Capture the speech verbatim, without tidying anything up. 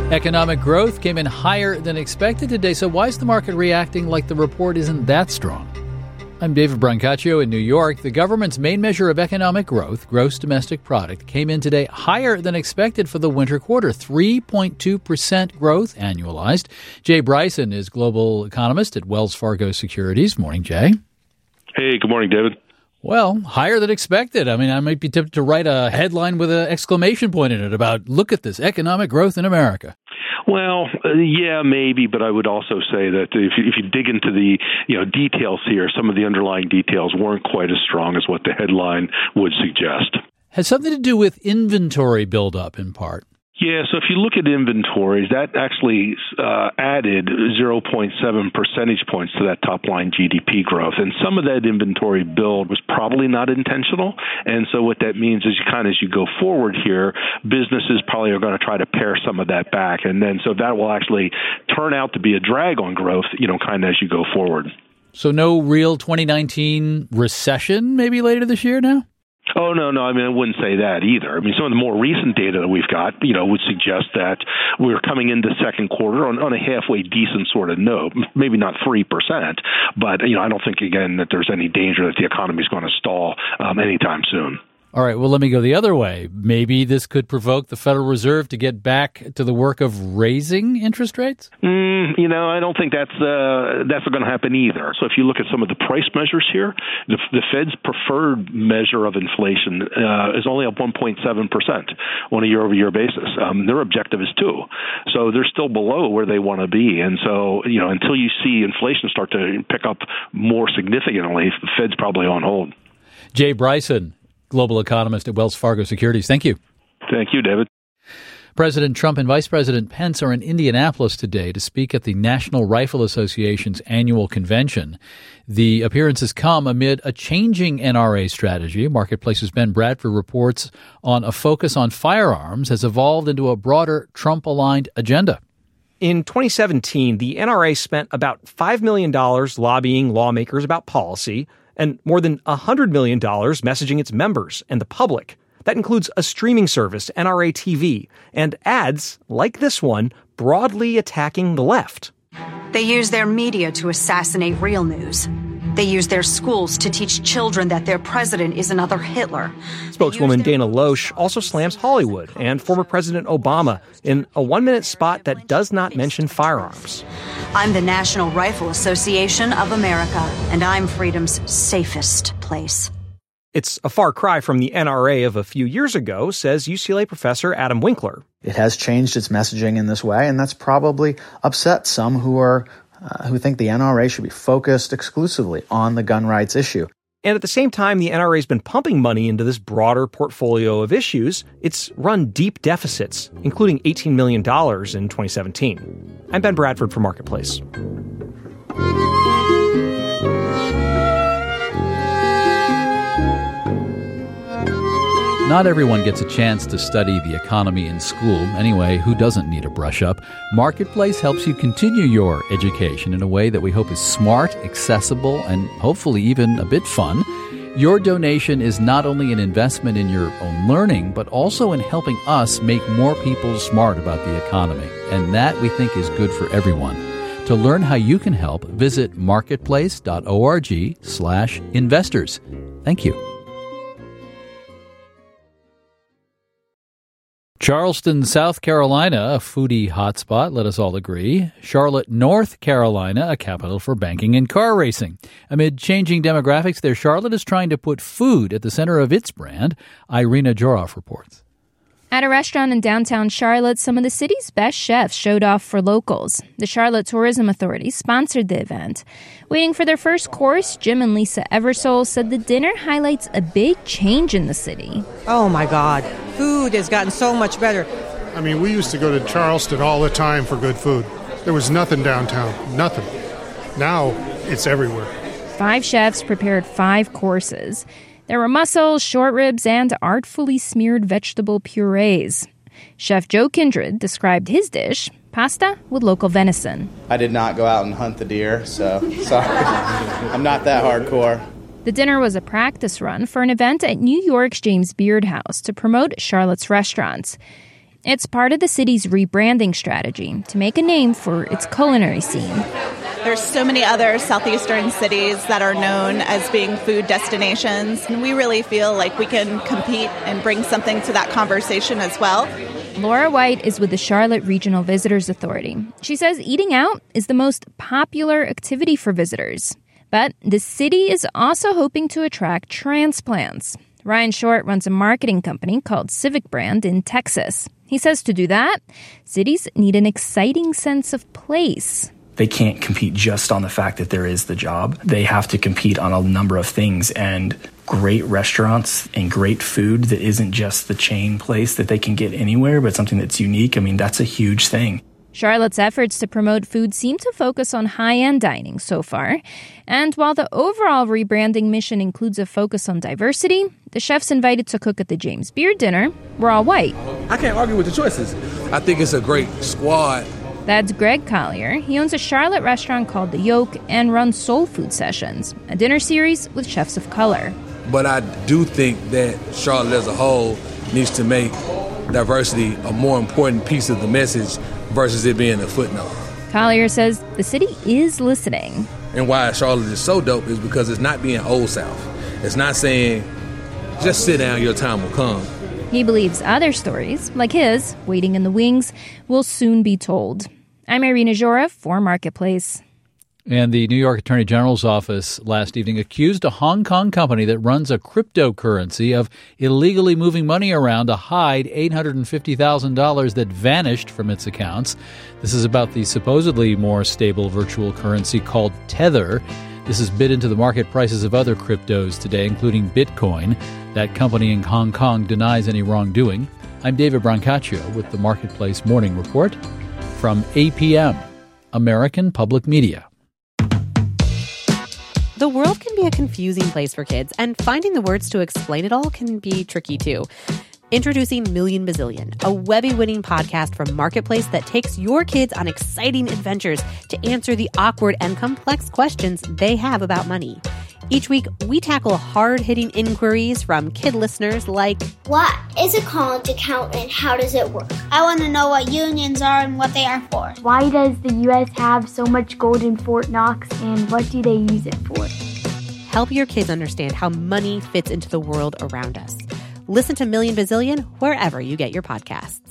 Economic growth came in higher than expected today, so why is the market reacting like the report isn't that strong? I'm David Brancaccio in New York. The government's main measure of economic growth, gross domestic product, came in today higher than expected for the winter quarter, three point two percent growth annualized. Jay Bryson is global economist at Wells Fargo Securities. Morning, Jay. Hey, good morning, David. Well, higher than expected. I mean, I might be tempted to write a headline with an exclamation point in it about, look at this, economic growth in America. Well, uh, yeah, maybe, but I would also say that if you, if you dig into the you know details here, some of the underlying details weren't quite as strong as what the headline would suggest. Has something to do with inventory buildup in part. Yeah, so if you look at inventories, that actually uh, added zero point seven percentage points to that top-line G D P growth. And some of that inventory build was probably not intentional. And so what that means is you kind of, as you go forward here, businesses probably are going to try to pare some of that back. And then so that will actually turn out to be a drag on growth, you know, kind of as you go forward. So no real twenty nineteen recession maybe later this year now? Oh, no, no. I mean, I wouldn't say that either. I mean, some of the more recent data that we've got, you know, would suggest that we're coming into second quarter on, on a halfway decent sort of note, maybe not three percent, but, you know, I don't think, again, that there's any danger that the economy is going to stall um, anytime soon. All right, well, let me go the other way. Maybe this could provoke the Federal Reserve to get back to the work of raising interest rates? Mm, you know, I don't think that's uh, that's going to happen either. So if you look at some of the price measures here, the, the Fed's preferred measure of inflation uh, is only up one point seven percent on a year-over-year basis. Um, their objective is two. So they're still below where they want to be. And so, you know, until you see inflation start to pick up more significantly, the Fed's probably on hold. Jay Bryson, global economist at Wells Fargo Securities. Thank you. Thank you, David. President Trump and Vice President Pence are in Indianapolis today to speak at the National Rifle Association's annual convention. The appearances come amid a changing N R A strategy. Marketplace's Ben Bradford reports on a focus on firearms has evolved into a broader Trump-aligned agenda. In twenty seventeen, the N R A spent about five million dollars lobbying lawmakers about policy and more than one hundred million dollars messaging its members and the public. That includes a streaming service, N R A T V, and ads like this one broadly attacking the left. They use their media to assassinate real news. They use their schools to teach children that their president is another Hitler. Spokeswoman Dana Loesch also slams Hollywood and former President Obama in a one-minute spot that does not mention firearms. I'm the National Rifle Association of America, and I'm freedom's safest place. It's a far cry from the N R A of a few years ago, says U C L A professor Adam Winkler. It has changed its messaging in this way, and that's probably upset some who are uh, who think the N R A should be focused exclusively on the gun rights issue. And at the same time, the N R A has been pumping money into this broader portfolio of issues. It's run deep deficits, including eighteen million dollars in twenty seventeen. I'm Ben Bradford for Marketplace. Not everyone gets a chance to study the economy in school. Anyway, who doesn't need a brush up? Marketplace helps you continue your education in a way that we hope is smart, accessible, and hopefully even a bit fun. Your donation is not only an investment in your own learning, but also in helping us make more people smart about the economy. And that, we think, is good for everyone. To learn how you can help, visit marketplace.org slash investors. Thank you. Charleston, South Carolina, a foodie hotspot, let us all agree. Charlotte, North Carolina, a capital for banking and car racing. Amid changing demographics there, Charlotte is trying to put food at the center of its brand. Irina Joroff reports. At a restaurant in downtown Charlotte, some of the city's best chefs showed off for locals. The Charlotte Tourism Authority sponsored the event. Waiting for their first course, Jim and Lisa Eversole said the dinner highlights a big change in the city. Oh, my God. Food has gotten so much better. I mean, we used to go to Charleston all the time for good food. There was nothing downtown, nothing. Now, it's everywhere. Five chefs prepared five courses. There were mussels, short ribs, and artfully smeared vegetable purees. Chef Joe Kindred described his dish, pasta with local venison. I did not go out and hunt the deer, so sorry. I'm not that hardcore. The dinner was a practice run for an event at New York's James Beard House to promote Charlotte's restaurants. It's part of the city's rebranding strategy to make a name for its culinary scene. There's so many other southeastern cities that are known as being food destinations, and we really feel like we can compete and bring something to that conversation as well. Laura White is with the Charlotte Regional Visitors Authority. She says eating out is the most popular activity for visitors. But the city is also hoping to attract transplants. Ryan Short runs a marketing company called Civic Brand in Texas. He says to do that, cities need an exciting sense of place. They can't compete just on the fact that there is the job. They have to compete on a number of things, and great restaurants and great food that isn't just the chain place that they can get anywhere, but something that's unique. I mean, that's a huge thing. Charlotte's efforts to promote food seem to focus on high-end dining so far. And while the overall rebranding mission includes a focus on diversity, the chefs invited to cook at the James Beard dinner were all white. I can't argue with the choices. I think it's a great squad. That's Greg Collier. He owns a Charlotte restaurant called The Yoke and runs Soul Food Sessions, a dinner series with chefs of color. But I do think that Charlotte as a whole needs to make diversity a more important piece of the message versus it being a footnote. Collier says the city is listening. And why Charlotte is so dope is because it's not being Old South. It's not saying, just sit down, your time will come. He believes other stories, like his, waiting in the wings, will soon be told. I'm Irina Zhora for Marketplace. And the New York Attorney General's office last evening accused a Hong Kong company that runs a cryptocurrency of illegally moving money around to hide eight hundred fifty thousand dollars that vanished from its accounts. This is about the supposedly more stable virtual currency called Tether. This has bid into the market prices of other cryptos today, including Bitcoin. That company in Hong Kong denies any wrongdoing. I'm David Brancaccio with the Marketplace Morning Report from A P M, American Public Media. The world can be a confusing place for kids, and finding the words to explain it all can be tricky too. Introducing Million Bazillion, a Webby-winning podcast from Marketplace that takes your kids on exciting adventures to answer the awkward and complex questions they have about money. Each week, we tackle hard-hitting inquiries from kid listeners like, what is a college account and how does it work? I want to know what unions are and what they are for. Why does the U S have so much gold in Fort Knox and what do they use it for? Help your kids understand how money fits into the world around us. Listen to Million Bazillion wherever you get your podcasts.